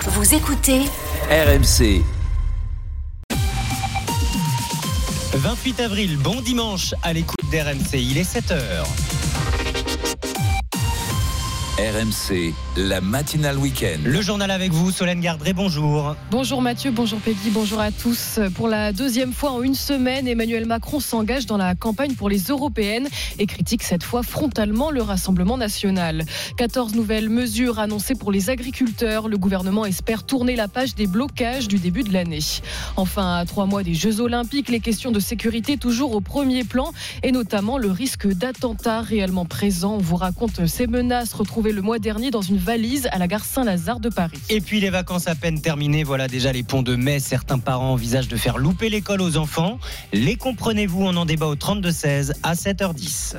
Vous écoutez RMC. 28 avril, bon dimanche à l'écoute d'RMC, il est 7h. RMC, la matinale week-end. Le journal avec vous, Solène Gardré, bonjour. Bonjour Mathieu, bonjour Peggy, bonjour à tous. Pour la deuxième fois en une semaine, Emmanuel Macron s'engage dans la campagne pour les européennes et critique cette fois frontalement le Rassemblement national. 14 nouvelles mesures annoncées pour les agriculteurs. Le gouvernement espère tourner la page des blocages du début de l'année. Enfin, à 3 mois des Jeux Olympiques, les questions de sécurité toujours au premier plan et notamment le risque d'attentat réellement présent. On vous raconte ces menaces retrouvées le mois dernier dans une valise à la gare Saint-Lazare de Paris. Et puis les vacances à peine terminées, voilà déjà les ponts de mai. Certains parents envisagent de faire louper l'école aux enfants. Les comprenez-vous, on en débat au 32-16 à 7h10.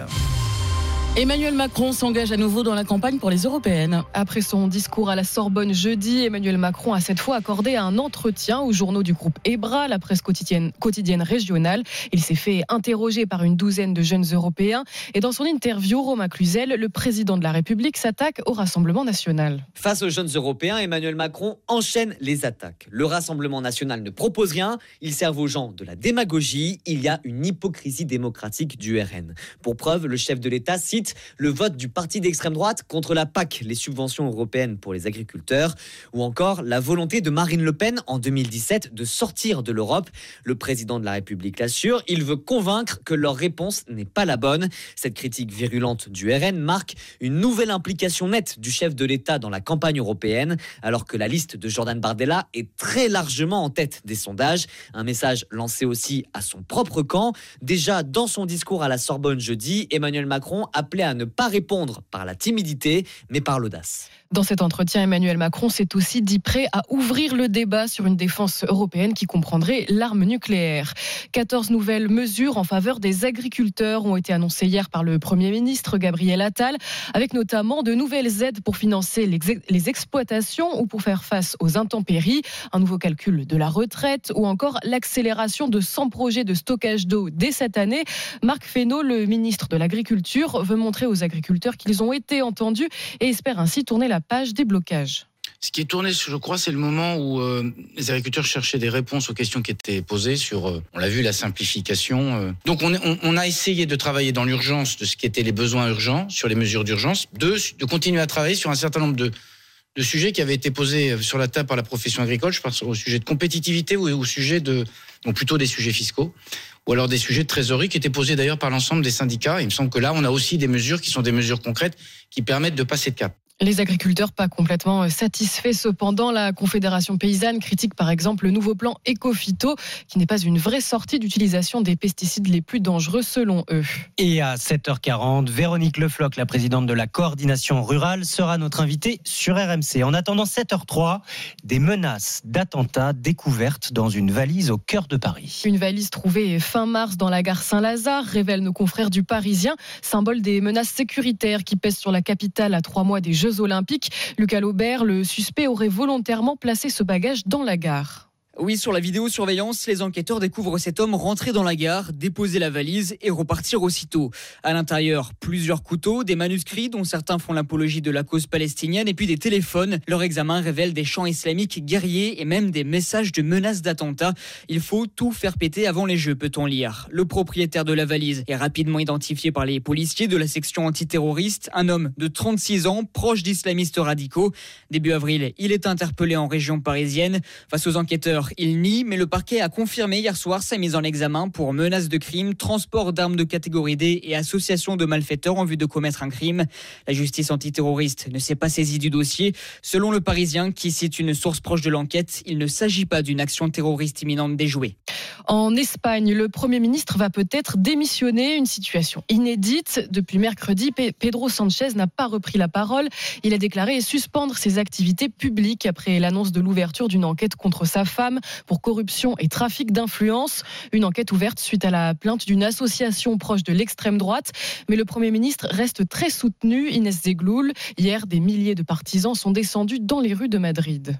Emmanuel Macron s'engage à nouveau dans la campagne pour les européennes. Après son discours à la Sorbonne jeudi, Emmanuel Macron a cette fois accordé un entretien aux journaux du groupe EBRA, la presse quotidienne régionale. Il s'est fait interroger par une douzaine de jeunes Européens. Et dans son interview, Romain Cluzel, le président de la République, s'attaque au Rassemblement national. Face aux jeunes Européens, Emmanuel Macron enchaîne les attaques. Le Rassemblement national ne propose rien, il sert aux gens de la démagogie. Il y a une hypocrisie démocratique du RN. Pour preuve, le chef de l'État cite le vote du parti d'extrême droite contre la PAC, les subventions européennes pour les agriculteurs, ou encore la volonté de Marine Le Pen en 2017 de sortir de l'Europe. Le président de la République l'assure, il veut convaincre que leur réponse n'est pas la bonne. Cette critique virulente du RN marque une nouvelle implication nette du chef de l'État dans la campagne européenne, alors que la liste de Jordan Bardella est très largement en tête des sondages. Un message lancé aussi à son propre camp. Déjà dans son discours à la Sorbonne jeudi, Emmanuel Macron appelait à ne pas répondre par la timidité, mais par l'audace. Dans cet entretien, Emmanuel Macron s'est aussi dit prêt à ouvrir le débat sur une défense européenne qui comprendrait l'arme nucléaire. 14 nouvelles mesures en faveur des agriculteurs ont été annoncées hier par le Premier ministre Gabriel Attal, avec notamment de nouvelles aides pour financer les exploitations ou pour faire face aux intempéries, un nouveau calcul de la retraite ou encore l'accélération de 100 projets de stockage d'eau dès cette année. Marc Fesneau, le ministre de l'Agriculture, veut montrer aux agriculteurs qu'ils ont été entendus et espère ainsi tourner la page des blocages. Ce qui est tourné, je crois, c'est le moment où les agriculteurs cherchaient des réponses aux questions qui étaient posées sur, on l'a vu, la simplification. Donc on a essayé de travailler dans l'urgence de ce qui étaient les besoins urgents, sur les mesures d'urgence, de continuer à travailler sur un certain nombre de sujets qui avaient été posés sur la table par la profession agricole. Je pense au sujet de compétitivité ou au sujet donc plutôt des sujets fiscaux, ou alors des sujets de trésorerie qui étaient posés d'ailleurs par l'ensemble des syndicats. Il me semble que là, on a aussi des mesures qui sont des mesures concrètes qui permettent de passer de cap. Les agriculteurs pas complètement satisfaits. Cependant, la Confédération paysanne critique par exemple le nouveau plan Écophyto qui n'est pas une vraie sortie d'utilisation des pesticides les plus dangereux selon eux. Et à 7h40, Véronique Le Floch, la présidente de la coordination rurale, sera notre invitée sur RMC. En attendant 7h03, des menaces d'attentats découvertes dans une valise au cœur de Paris. Une valise trouvée fin mars dans la gare Saint-Lazare, révèlent nos confrères du Parisien, symbole des menaces sécuritaires qui pèsent sur la capitale à 3 mois des Jeux Olympiques. Lucas Laubert, le suspect aurait volontairement placé ce bagage dans la gare. Oui, sur la vidéosurveillance, les enquêteurs découvrent cet homme rentrer dans la gare, déposer la valise et repartir aussitôt. À l'intérieur, plusieurs couteaux, des manuscrits dont certains font l'apologie de la cause palestinienne et puis des téléphones. Leur examen révèle des chants islamiques guerriers et même des messages de menaces d'attentats. Il faut tout faire péter avant les Jeux, peut-on lire. Le propriétaire de la valise est rapidement identifié par les policiers de la section antiterroriste. Un homme de 36 ans, proche d'islamistes radicaux. Début avril, il est interpellé en région parisienne. Face aux enquêteurs, il nie, mais le parquet a confirmé hier soir sa mise en examen pour menaces de crime, transport d'armes de catégorie D et association de malfaiteurs en vue de commettre un crime. La justice antiterroriste ne s'est pas saisie du dossier. Selon le Parisien, qui cite une source proche de l'enquête, il ne s'agit pas d'une action terroriste imminente déjouée. En Espagne, le Premier ministre va peut-être démissionner, une situation inédite. Depuis mercredi, Pedro Sánchez n'a pas repris la parole. Il a déclaré suspendre ses activités publiques après l'annonce de l'ouverture d'une enquête contre sa femme pour corruption et trafic d'influence. Une enquête ouverte suite à la plainte d'une association proche de l'extrême droite. Mais le Premier ministre reste très soutenu. Inès Zegloul, hier, des milliers de partisans sont descendus dans les rues de Madrid.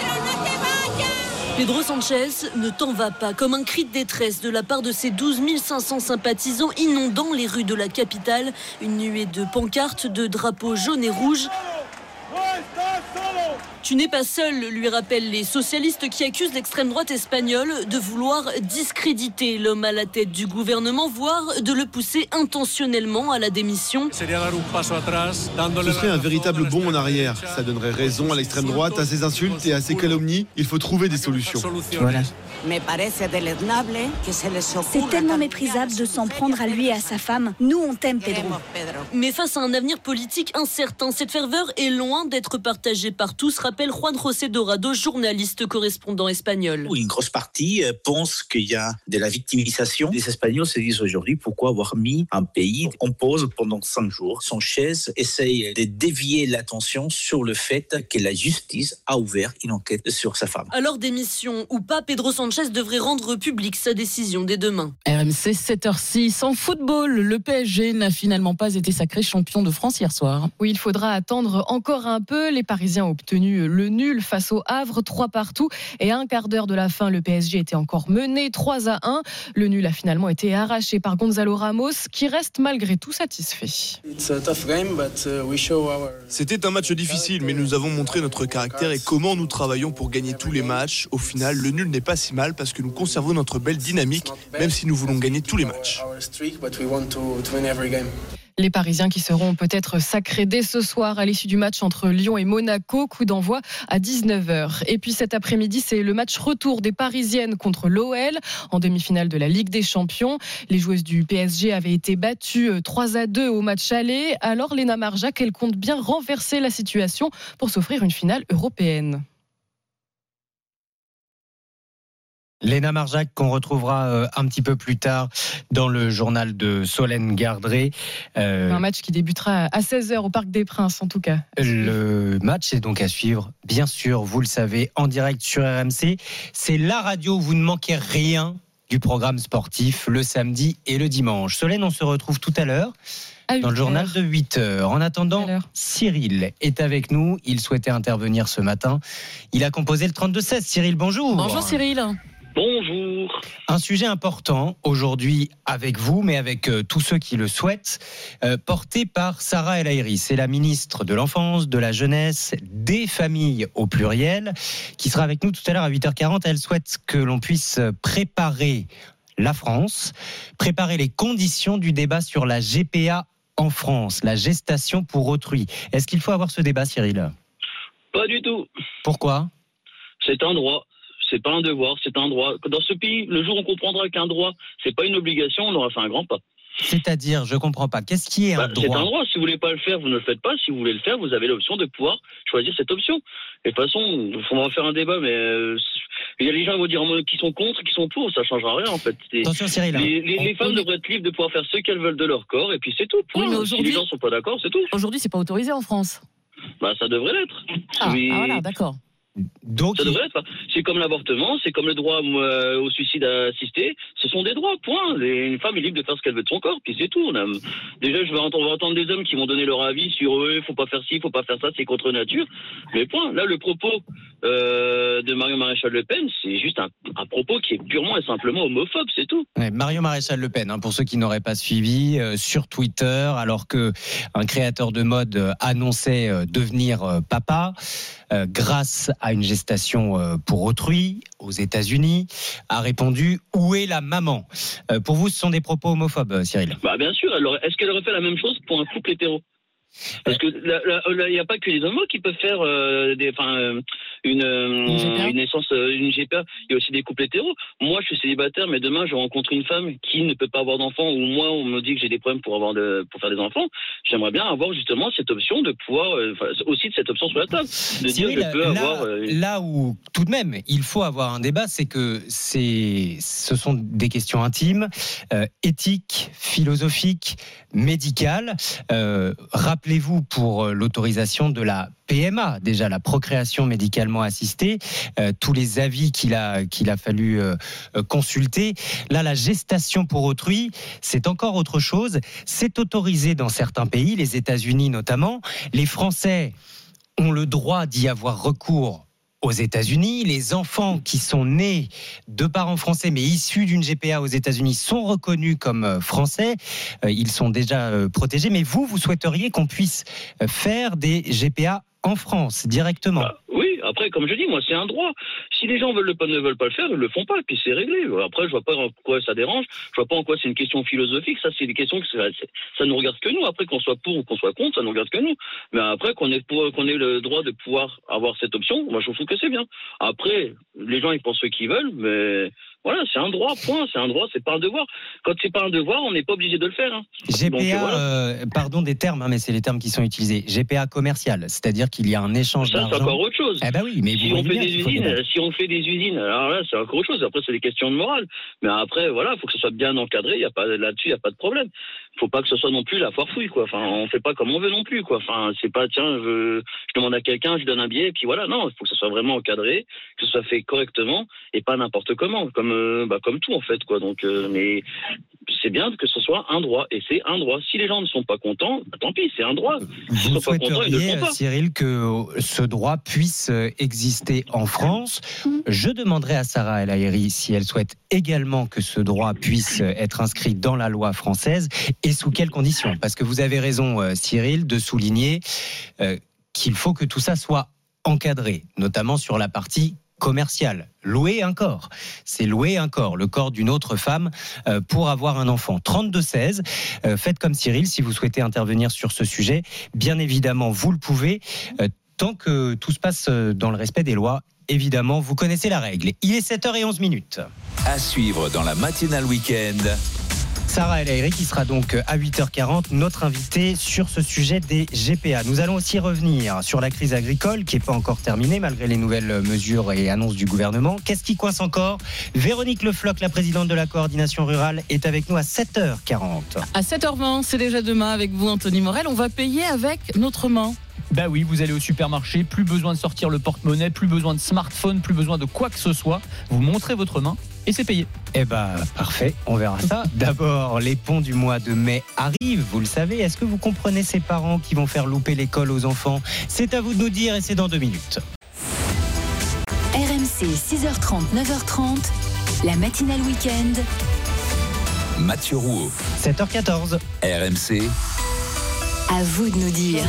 Pedro Sánchez, ne t'en va pas, comme un cri de détresse de la part de ses 12 500 sympathisants inondant les rues de la capitale. Une nuée de pancartes, de drapeaux jaunes et rouges. Tu n'es pas seul, lui rappellent les socialistes qui accusent l'extrême droite espagnole de vouloir discréditer l'homme à la tête du gouvernement, voire de le pousser intentionnellement à la démission. Ce serait un véritable bond en arrière. Ça donnerait raison à l'extrême droite, à ses insultes et à ses calomnies. Il faut trouver des solutions. Voilà. C'est tellement méprisable de s'en prendre à lui et à sa femme. Nous, on t'aime, Pedro. Mais face à un avenir politique incertain, cette ferveur est loin d'être partagée par tous, rappelle Juan José Dorado, journaliste correspondant espagnol. Une grosse partie pense qu'il y a de la victimisation. Les Espagnols se disent aujourd'hui pourquoi avoir mis un pays en pause pendant 5 jours. Sanchez essaye de dévier l'attention sur le fait que la justice a ouvert une enquête sur sa femme. Alors démission ou pas, Pedro Sanchez devrait rendre publique sa décision dès demain. RMC 7h06. En football, le PSG n'a finalement pas été sacré champion de France hier soir. Oui, il faudra attendre encore un peu. Les Parisiens ont obtenu le nul face au Havre, 3-3. Et à un quart d'heure de la fin, le PSG était encore mené 3-1. Le nul a finalement été arraché par Gonzalo Ramos, qui reste malgré tout satisfait. C'était un match difficile, mais nous avons montré notre caractère et comment nous travaillons pour gagner tous les matchs. Au final, le nul n'est pas si mal parce que nous conservons notre belle dynamique, même si nous voulons gagner tous les matchs. Les Parisiens qui seront peut-être sacrés dès ce soir à l'issue du match entre Lyon et Monaco, coup d'envoi à 19h. Et puis cet après-midi, c'est le match retour des Parisiennes contre l'OL en demi-finale de la Ligue des Champions. Les joueuses du PSG avaient été battues 3-2 au match aller. Alors Léna Marjac, elle compte bien renverser la situation pour s'offrir une finale européenne. Léna Marjac, qu'on retrouvera un petit peu plus tard dans le journal de Solène Gardré. Un match qui débutera à 16h au Parc des Princes, en tout cas. Le match est donc à suivre, bien sûr, vous le savez, en direct sur RMC. C'est la radio où vous ne manquez rien du programme sportif le samedi et le dimanche. Solène, on se retrouve tout à l'heure dans le journal de 8h. En attendant, Cyril est avec nous. Il souhaitait intervenir ce matin. Il a composé le 32-16. Cyril, bonjour. Bonjour Cyril. Bonjour. Un sujet important aujourd'hui avec vous, mais avec tous ceux qui le souhaitent, porté par Sarah El Haïry. C'est la ministre de l'Enfance, de la Jeunesse, des Familles au pluriel, qui sera avec nous tout à l'heure à 8h40. Elle souhaite que l'on puisse préparer la France, préparer les conditions du débat sur la GPA en France, la gestation pour autrui. Est-ce qu'il faut avoir ce débat, Cyril ? Pas du tout. Pourquoi ? C'est un droit. C'est pas un devoir, c'est un droit. Dans ce pays, le jour où on comprendra qu'un droit, c'est pas une obligation, on aura fait un grand pas. C'est-à-dire, je comprends pas. Qu'est-ce qui est un droit ? C'est un droit. Si vous voulez pas le faire, vous ne le faites pas. Si vous voulez le faire, vous avez l'option de pouvoir choisir cette option. Et de toute façon, on va faire un débat, mais il y a les gens qui vont dire qui sont contre, qui sont pour, ça changera rien en fait. Attention Cyril. Les femmes devraient être libres de pouvoir faire ce qu'elles veulent de leur corps, et puis c'est tout. Oui, mais si les gens sont pas d'accord, c'est tout. Aujourd'hui, c'est pas autorisé en France. Ça devrait l'être. Voilà, d'accord. Donc, ça devrait être. C'est comme l'avortement, c'est comme le droit au suicide assisté. Ce sont des droits, point. Une femme est libre de faire ce qu'elle veut de son corps, puis c'est tout. Déjà, on va entendre des hommes qui vont donner leur avis sur eux, faut pas faire ci, faut pas faire ça, c'est contre nature. Mais point. Là, le propos de Marion Maréchal Le Pen, c'est juste un propos qui est purement et simplement homophobe, c'est tout. Ouais, Marion Maréchal Le Pen, pour ceux qui n'auraient pas suivi, sur Twitter, alors que un créateur de mode annonçait devenir papa grâce à une gestation pour autrui aux États-Unis, a répondu « Où est la maman ?» Pour vous, ce sont des propos homophobes, Cyril ? Bien sûr. Alors, est-ce qu'elle aurait fait la même chose pour un couple hétéro ? Parce que il n'y a pas que les homos qui peuvent faire une naissance, une GPA. Il y a aussi des couples hétéros. Moi, je suis célibataire, mais demain, je rencontre une femme qui ne peut pas avoir d'enfants, ou moi, on me dit que j'ai des problèmes pour faire des enfants. J'aimerais bien avoir justement cette option de pouvoir, aussi de cette option sur la table. De Cyril, dire, je peux avoir. Là où, tout de même, il faut avoir un débat, c'est que ce sont des questions intimes, éthiques, philosophiques, médicales. Rappelez-vous pour l'autorisation de la PMA, déjà la procréation médicalement assistée, tous les avis qu'il a fallu consulter. Là, la gestation pour autrui, c'est encore autre chose. C'est autorisé dans certains pays, les États-Unis notamment. Les Français ont le droit d'y avoir recours aux États-Unis. Les enfants qui sont nés de parents français mais issus d'une GPA aux États-Unis sont reconnus comme français. Ils sont déjà protégés. Mais vous souhaiteriez qu'on puisse faire des GPA en France directement ? Oui, après, comme je dis, moi, c'est un droit. Si les gens ne veulent pas le faire, ils le font pas, et puis c'est réglé. Après, je vois pas en quoi ça dérange. Je vois pas en quoi c'est une question philosophique. Ça, c'est des questions que ça nous regarde que nous. Après, qu'on soit pour ou qu'on soit contre, ça nous regarde que nous. Mais après, qu'on ait le droit de pouvoir avoir cette option, moi, je trouve que c'est bien. Après, les gens, ils pensent ce qu'ils veulent, mais voilà, c'est un droit, point. C'est un droit, c'est pas un devoir. Quand c'est pas un devoir, on n'est pas obligé de le faire. GPA, Donc, voilà. pardon des termes, mais c'est les termes qui sont utilisés. GPA commercial, c'est-à-dire qu'il y a un échange d'argent. Ça, c'est encore autre chose. Eh ben oui, mais si on fait des usines, alors là, c'est encore autre chose. Après, c'est des questions de morale. Mais après, voilà, il faut que ce soit bien encadré. Là-dessus, il n'y a pas de problème. Faut pas que ce soit non plus la foire fouille, quoi. Enfin, on fait pas comme on veut non plus, quoi. Enfin, c'est pas, tiens, je demande à quelqu'un, je lui donne un billet, et puis voilà. Non, il faut que ce soit vraiment encadré, que ce soit fait correctement, et pas n'importe comment, comme tout, en fait, quoi. Donc, mais c'est bien que ce soit un droit, et c'est un droit. Si les gens ne sont pas contents, tant pis, c'est un droit. Vous souhaiteriez, Cyril, que ce droit puisse exister en France. Je demanderai à Sarah El Haïry si elle souhaite également que ce droit puisse être inscrit dans la loi française et sous quelles conditions. Parce que vous avez raison, Cyril, de souligner qu'il faut que tout ça soit encadré, notamment sur la partie commercial. Louer un corps. C'est louer un corps, le corps d'une autre femme pour avoir un enfant. 32-16. Faites comme Cyril si vous souhaitez intervenir sur ce sujet. Bien évidemment, vous le pouvez, tant que tout se passe dans le respect des lois. Évidemment, vous connaissez la règle. Il est 7h11. À suivre dans la matinale week-end. Sarah El Haïry qui sera donc à 8h40 notre invitée sur ce sujet des GPA. Nous allons aussi revenir sur la crise agricole qui n'est pas encore terminée malgré les nouvelles mesures et annonces du gouvernement. Qu'est-ce qui coince encore ? Véronique Le Floch, la présidente de la coordination rurale, est avec nous à 7h40. À 7h20, c'est déjà demain avec vous, Anthony Morel. On va payer avec notre main. Bah oui, vous allez au supermarché, plus besoin de sortir le porte-monnaie, plus besoin de smartphone, plus besoin de quoi que ce soit. Vous montrez votre main et c'est payé. Eh ben parfait, on verra ça. D'abord, les ponts du mois de mai arrivent, vous le savez. Est-ce que vous comprenez ces parents qui vont faire louper l'école aux enfants ? C'est à vous de nous dire et c'est dans 2 minutes. RMC 6h30, 9h30, la matinale week-end. Mathieu Rouault. 7h14. RMC. À vous de nous dire.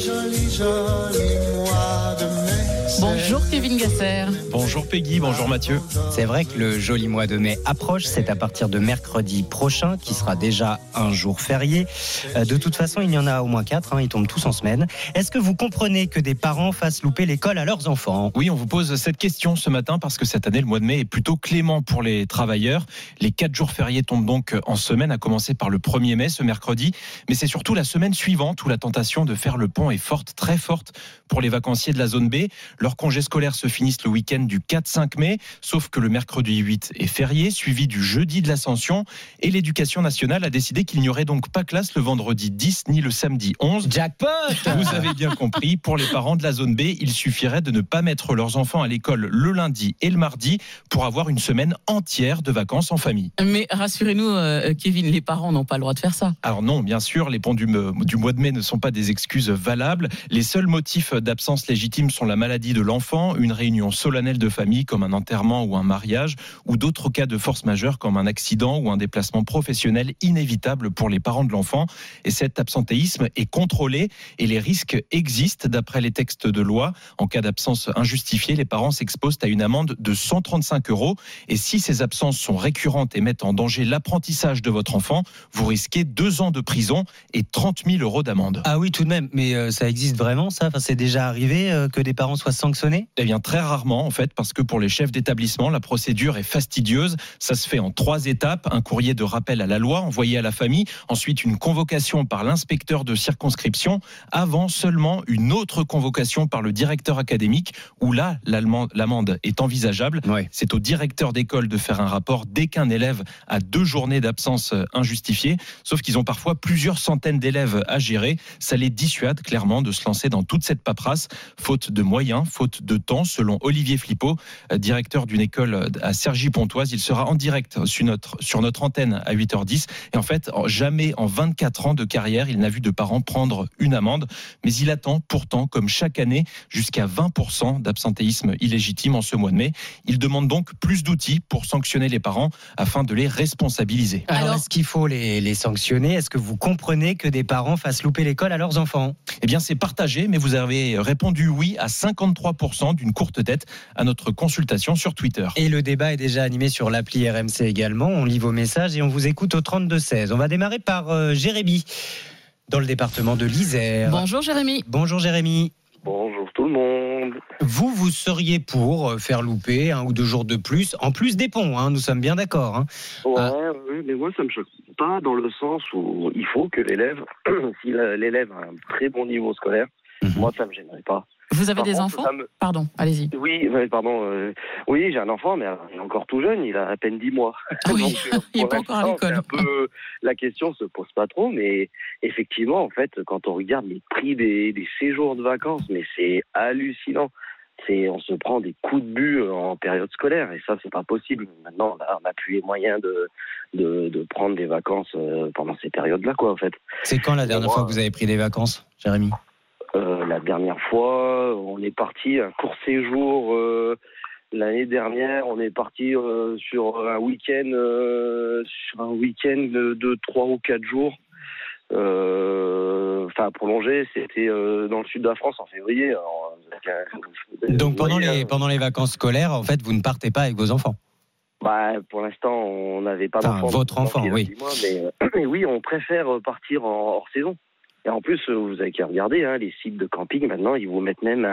Bonjour Kevin Gasser. Bonjour Peggy, bonjour Mathieu. C'est vrai que le joli mois de mai approche, c'est à partir de mercredi prochain, qui sera déjà un jour férié. De toute façon, il y en a au moins 4, ils tombent tous en semaine. Est-ce que vous comprenez que des parents fassent louper l'école à leurs enfants ? Oui, on vous pose cette question ce matin parce que cette année, le mois de mai est plutôt clément pour les travailleurs. Les 4 jours fériés tombent donc en semaine, à commencer par le 1er mai, ce mercredi. Mais c'est surtout la semaine suivante où la tentation de faire le pont est forte, très forte pour les vacanciers de la zone B. Leurs congés scolaires se finissent le week-end du 4-5 mai, sauf que le mercredi 8 est férié, suivi du jeudi de l'Ascension. Et l'Éducation nationale a décidé qu'il n'y aurait donc pas classe le vendredi 10 ni le samedi 11. Jackpot ! Vous avez bien compris, pour les parents de la zone B, il suffirait de ne pas mettre leurs enfants à l'école le lundi et le mardi pour avoir une semaine entière de vacances en famille. Mais rassurez-nous, Kevin, les parents n'ont pas le droit de faire ça. Alors non, bien sûr, les ponts du mois de mai ne sont pas des excuses valables. Les seuls motifs d'absence légitime sont la maladie de l'enfant, une réunion solennelle de famille comme un enterrement ou un mariage, ou d'autres cas de force majeure comme un accident ou un déplacement professionnel inévitable pour les parents de l'enfant. Et cet absentéisme est contrôlé et les risques existent d'après les textes de loi. En cas d'absence injustifiée, les parents s'exposent à une amende de 135 €. Et si ces absences sont récurrentes et mettent en danger l'apprentissage de votre enfant, vous risquez 2 ans de prison et 30 000 € d'amende. Ah oui, tout de même. Mais ça existe vraiment, ça ? Enfin, c'est déjà arrivé que des parents soient sanctionnés ? Eh bien, très rarement, en fait, parce que pour les chefs d'établissement, la procédure est fastidieuse. Ça se fait en 3 étapes. Un courrier de rappel à la loi envoyé à la famille. Ensuite, une convocation par l'inspecteur de circonscription. Avant, seulement une autre convocation par le directeur académique, où là, l'amende est envisageable. Ouais. C'est au directeur d'école de faire un rapport dès qu'un élève a 2 journées d'absence injustifiée. Sauf qu'ils ont parfois plusieurs centaines d'élèves à gérer. Ça les dissuade clairement de se lancer dans toute cette paperasse, faute de moyens, faute de temps, selon Olivier Flippo, directeur d'une école à Cergy-Pontoise. Il sera en direct sur notre antenne à 8h10. Et en fait, jamais en 24 ans de carrière, il n'a vu de parents prendre une amende. Mais il attend pourtant, comme chaque année, jusqu'à 20% d'absentéisme illégitime en ce mois de mai. Il demande donc plus d'outils pour sanctionner les parents afin de les responsabiliser. Alors, est-ce qu'il faut les sanctionner ? Est-ce que vous comprenez que des parents fassent louper l'école à leurs enfants ? Eh bien, c'est partagé, mais vous avez répondu oui à 50% 63% d'une courte tête à notre consultation sur Twitter. Et le débat est déjà animé sur l'appli RMC également. On lit vos messages et on vous écoute au 32-16. On va démarrer par Jérémy, dans le département de l'Isère. Bonjour Jérémy. Bonjour Jérémy. Bonjour tout le monde. Vous seriez pour faire louper 1 ou 2 jours de plus, en plus des ponts, nous sommes bien d'accord. Ouais, mais moi ça me choque pas dans le sens où il faut que l'élève, si l'élève a un très bon niveau scolaire, moi ça me gênerait pas. Vous avez des enfants ? Pardon, allez-y. Oui, oui, j'ai un enfant, mais il est encore tout jeune, il a à peine 10 mois. Oui, donc, il n'est pas encore à l'école. La question se pose pas trop, mais effectivement, en fait, quand on regarde les prix des séjours de vacances, mais c'est hallucinant. On se prend des coups de but en période scolaire, et ça, c'est pas possible. Maintenant, on n'a plus les moyens de prendre des vacances pendant ces périodes-là, quoi, en fait. C'est quand la dernière fois que vous avez pris des vacances, Jérémy ? La dernière fois, on est parti un court séjour l'année dernière. On est parti sur un week-end de 3 ou 4 jours. Prolongé, c'était dans le sud de la France en février. Donc pendant les vacances scolaires, en fait, vous ne partez pas avec vos enfants ? Pour l'instant, on n'avait pas d'enfant. Votre enfant, oui. Mais oui, on préfère partir en hors saison. Et en plus, vous avez qu'à regarder, les sites de camping, maintenant, ils vous mettent même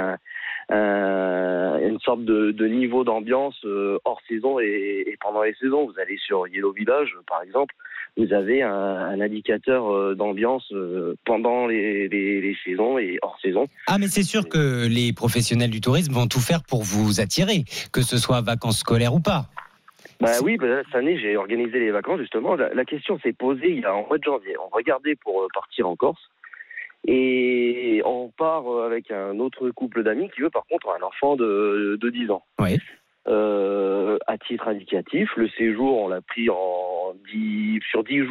une sorte de niveau d'ambiance hors saison et pendant les saisons. Vous allez sur Yellow Village, par exemple, vous avez un indicateur d'ambiance pendant les saisons et hors saison. Ah, mais c'est sûr que les professionnels du tourisme vont tout faire pour vous attirer, que ce soit vacances scolaires ou pas. Oui, cette année, j'ai organisé les vacances, justement. La question s'est posée en mois de janvier. On regardait pour partir en Corse. Et on part avec un autre couple d'amis qui veut par contre un enfant de 10 ans. Oui. À titre indicatif, le séjour, on l'a pris sur 10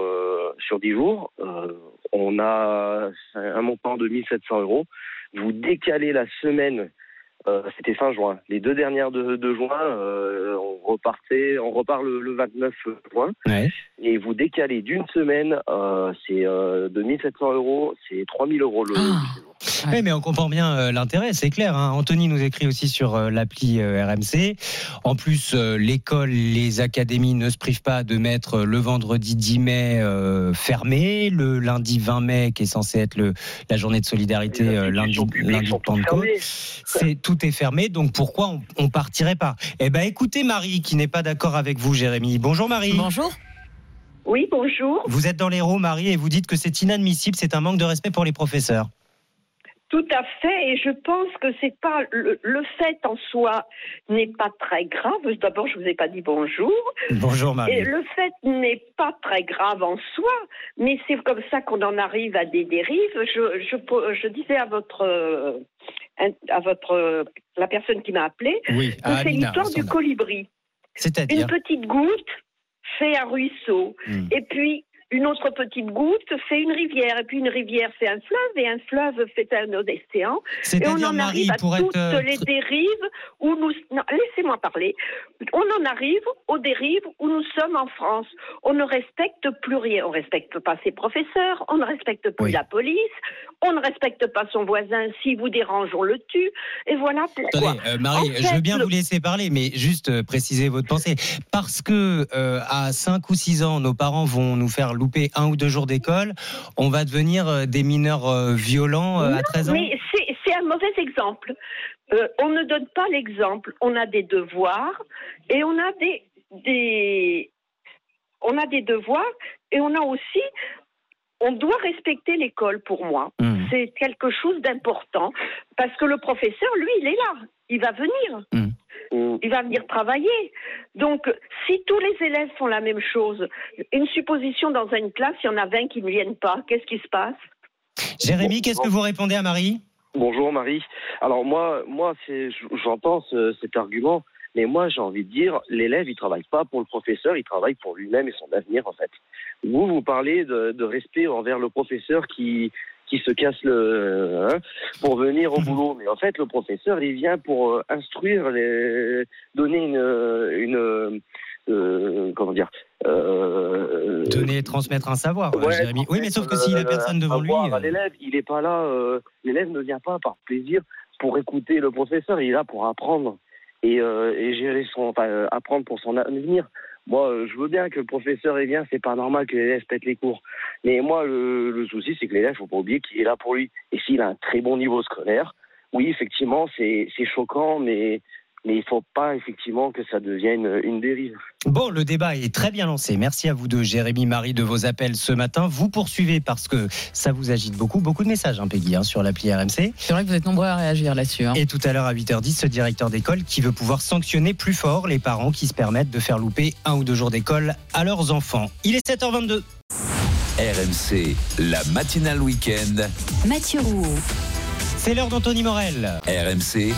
jours. On a un montant de 1 700 €. Vous décalez la semaine, c'était fin juin. Les 2 dernières de juin, on repart le 29 juin. Ouais. Et vous décalez d'une semaine, c'est de 1 700 €, c'est 3 000 € le séjour. Oui, mais on comprend bien l'intérêt, c'est clair. Anthony nous écrit aussi sur l'appli RMC. En plus, l'école, les académies ne se privent pas de mettre le vendredi 10 mai fermé, le lundi 20 mai qui est censé être la journée de solidarité, lundi de Pentecôte. Tout est fermé, donc pourquoi on partirait pas ? Écoutez Marie, qui n'est pas d'accord avec vous, Jérémy. Bonjour Marie. Bonjour. Oui, bonjour. Vous êtes dans l'Hérault, Marie, et vous dites que c'est inadmissible, c'est un manque de respect pour les professeurs. Tout à fait, et je pense que c'est pas le fait en soi n'est pas très grave. D'abord, je vous ai pas dit bonjour. Bonjour Marie. Et le fait n'est pas très grave en soi, mais c'est comme ça qu'on en arrive à des dérives. Je disais à la personne qui m'a appelée, oui, que c'est l'histoire du colibri. C'est-à-dire une petite goutte fait un ruisseau, et puis une autre petite goutte fait une rivière, et puis une rivière fait un fleuve, et un fleuve fait un océan. Et on en arrive à toutes les dérives où nous... Non, laissez-moi parler. On en arrive aux dérives où nous sommes en France. On ne respecte plus rien. On ne respecte pas ses professeurs, on ne respecte plus la police, on ne respecte pas son voisin. Si vous dérange, on le tue. Et voilà pourquoi. Attendez, Marie, je veux bien vous laisser parler, mais juste préciser votre pensée. Parce que à 5 ou 6 ans, nos parents vont nous faire louper 1 ou 2 jours d'école, on va devenir des mineurs violents à 13 ans. Mais c'est un mauvais exemple. On ne donne pas l'exemple. On a des devoirs et on a des devoirs et on a aussi... On doit respecter l'école pour moi. C'est quelque chose d'important parce que le professeur, lui, il est là. Il va venir. Il va venir travailler. Donc, si tous les élèves font la même chose, une supposition dans une classe, il y en a 20 qui ne viennent pas, qu'est-ce qui se passe ? Jérémy, qu'est-ce que vous répondez à Marie ? Bonjour Marie. Alors moi j'entends cet argument, mais moi j'ai envie de dire, l'élève il travaille pas pour le professeur, il travaille pour lui-même et son avenir en fait. Vous parlez de respect envers le professeur qui se casse pour venir au boulot, mais en fait le professeur il vient pour instruire, donner une donner, transmettre un savoir, Jérémy. Oui, mais sauf que s'il a personne devant lui... L'élève, il n'est pas là, l'élève ne vient pas par plaisir, pour écouter le professeur, il est là pour apprendre et gérer apprendre pour son avenir. Moi, je veux bien que le professeur est bien, c'est pas normal que l'élève pète les cours. Mais moi, le souci, c'est que l'élève, faut pas oublier qu'il est là pour lui. Et s'il a un très bon niveau scolaire, oui, effectivement, c'est choquant, mais il faut pas effectivement que ça devienne une dérive. Bon, le débat est très bien lancé. Merci à vous deux, Jérémy, Marie, de vos appels ce matin. Vous poursuivez parce que ça vous agite beaucoup de messages, Peggy, sur l'appli RMC. C'est vrai que vous êtes nombreux à réagir là-dessus. Et tout à l'heure à 8h10, ce directeur d'école qui veut pouvoir sanctionner plus fort les parents qui se permettent de faire louper 1 ou 2 jours d'école à leurs enfants. Il est 7h22. RMC, la matinale week-end. Mathieu Rouault. C'est l'heure d'Anthony Morel. RMC.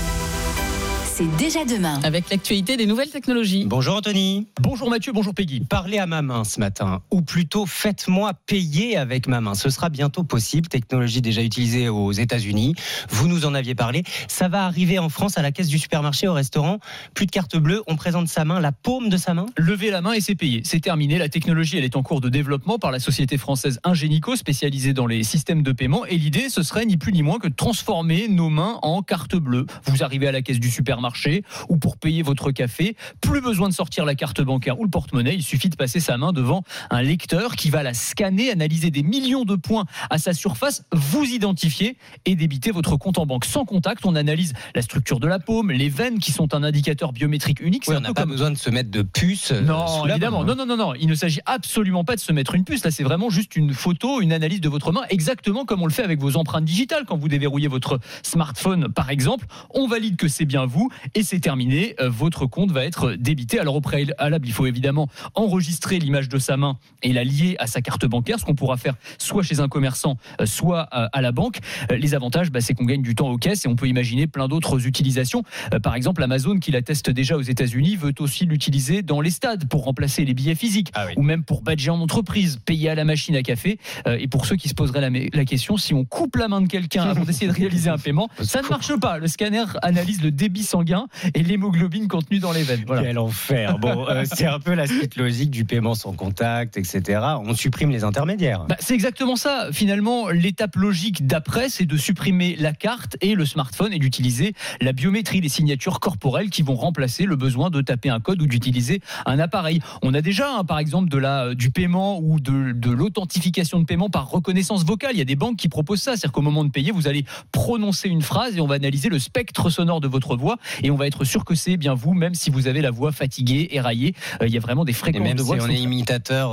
C'est déjà demain. Avec l'actualité des nouvelles technologies. Bonjour Anthony. Bonjour Mathieu, bonjour Peggy. Parlez à ma main ce matin, ou plutôt faites-moi payer avec ma main. Ce sera bientôt possible, technologie déjà utilisée aux États-Unis. Vous nous en aviez parlé. Ça va arriver en France à la caisse du supermarché, au restaurant. Plus de carte bleue, on présente sa main, la paume de sa main. Levez la main et c'est payé. C'est terminé. La technologie, elle est en cours de développement par la société française Ingenico, spécialisée dans les systèmes de paiement. Et l'idée, ce serait ni plus ni moins que de transformer nos mains en carte bleue. Vous arrivez à la caisse du supermarché ou pour payer votre café, plus besoin de sortir la carte bancaire ou le porte-monnaie, il suffit de passer sa main devant un lecteur qui va la scanner, analyser des millions de points à sa surface, vous identifier et débiter votre compte en banque. Sans contact, on analyse la structure de la paume, les veines qui sont un indicateur biométrique unique. Oui, on n'a pas besoin de se mettre de puce. Non, évidemment. Non. Il ne s'agit absolument pas de se mettre une puce. Là, c'est vraiment juste une photo, une analyse de votre main, exactement comme on le fait avec vos empreintes digitales. Quand vous déverrouillez votre smartphone, par exemple, on valide que c'est bien vous et c'est terminé. Votre compte va être débité. Alors au préalable, il faut évidemment enregistrer l'image de sa main et la lier à sa carte bancaire, ce qu'on pourra faire soit chez un commerçant, soit à la banque. Les avantages, c'est qu'on gagne du temps aux caisses et on peut imaginer plein d'autres utilisations. Par exemple, Amazon, qui la teste déjà aux États-Unis, veut aussi l'utiliser dans les stades pour remplacer les billets physiques ou même pour badger en entreprise, payer à la machine à café. Et pour ceux qui se poseraient la question, si on coupe la main de quelqu'un avant d'essayer de réaliser un paiement, ça ne marche pas. Le scanner analyse le débit sanguin et l'hémoglobine contenue dans les veines. Voilà. Quel enfer. Bon, c'est un peu la suite logique du paiement sans contact, etc. On supprime les intermédiaires. C'est exactement ça. Finalement, l'étape logique d'après, c'est de supprimer la carte et le smartphone et d'utiliser la biométrie, les signatures corporelles qui vont remplacer le besoin de taper un code ou d'utiliser un appareil. On a déjà, par exemple, du paiement ou de l'authentification de paiement par reconnaissance vocale. Il y a des banques qui proposent ça. C'est-à-dire qu'au moment de payer, vous allez prononcer une phrase et on va analyser le spectre sonore de votre voix et on va être sûr que c'est bien vous, même si vous avez la voix fatiguée, éraillée. Il y a vraiment des fréquences de voix. Même si on est imitateur.